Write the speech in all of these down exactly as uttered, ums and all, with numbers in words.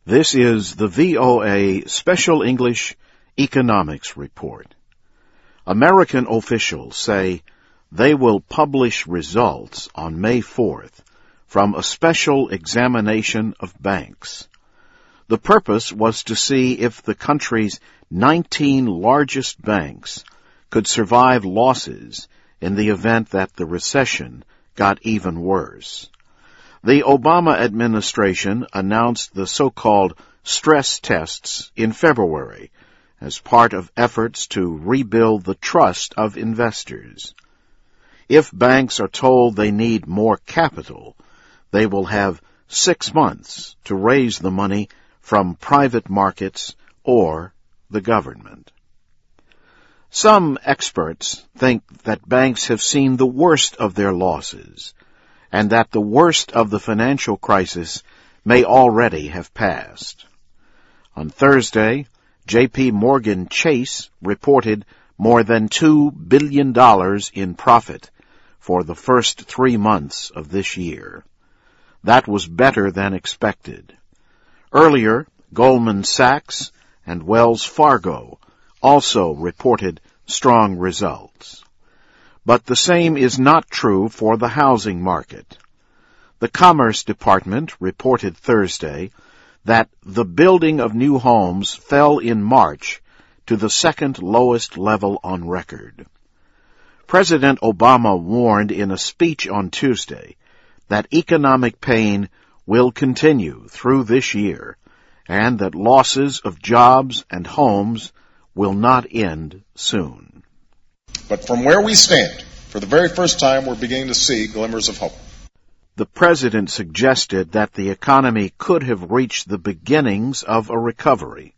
This is the V O A Special English Economics Report. American officials say they will publish results on May fourth from a special examination of banks. The purpose was to see if the country's nineteen largest banks could survive losses in the event that the recession got even worse. The Obama administration announced the so-called stress tests in February as part of efforts to rebuild the trust of investors. If banks are told they need more capital, they will have six months to raise the money from private markets or the government. Some experts think that banks have seen the worst of their losses, and that the worst of the financial crisis may already have passed. On Thursday, J P Morgan Chase reported more than two billion dollars in profit for the first three months of this year. That was better than expected. Earlier, Goldman Sachs and Wells Fargo also reported strong results. But the same is not true for the housing market. The Commerce Department reported Thursday that the building of new homes fell in March to the second lowest level on record. President Obama warned in a speech on Tuesday that economic pain will continue through this year and that losses of jobs and homes will not end soon. But from where we stand, for the very first time, we're beginning to see glimmers of hope. The president suggested that the economy could have reached the beginnings of a recovery.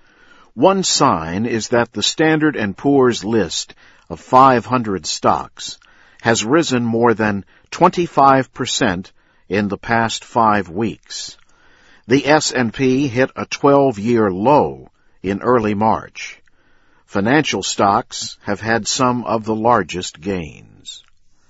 One sign is that the Standard and Poor's list of five hundred stocks has risen more than twenty-five percent in the past five weeks. The S and P hit a twelve-year low in early March. Financial stocks have had some of the largest gains.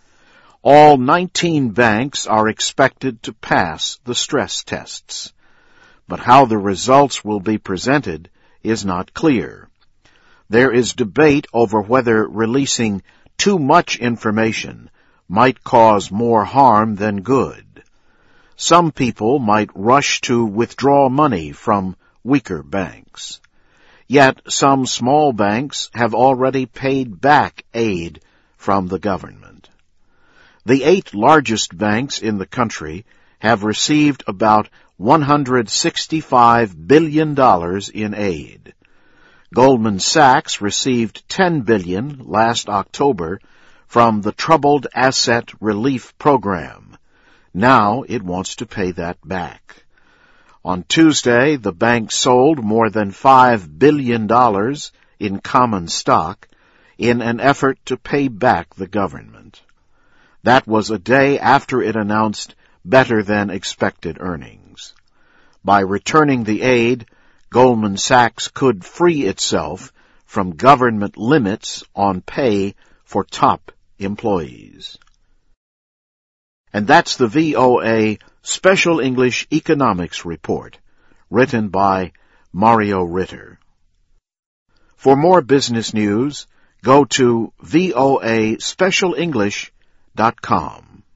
All nineteen banks are expected to pass the stress tests, but how the results will be presented is not clear. There is debate over whether releasing too much information might cause more harm than good. Some people might rush to withdraw money from weaker banks. Yet some small banks have already paid back aid from the government. The eight largest banks in the country have received about one hundred sixty-five billion dollars in aid. Goldman Sachs received ten billion dollars last October from the Troubled Asset Relief Program. Now it wants to pay that back. On Tuesday, the bank sold more than five billion dollars in common stock in an effort to pay back the government. That was a day after it announced better-than-expected earnings. By returning the aid, Goldman Sachs could free itself from government limits on pay for top employees. And that's the V O A Special English Economics Report, written by Mario Ritter. For more business news, go to V O A special english dot com.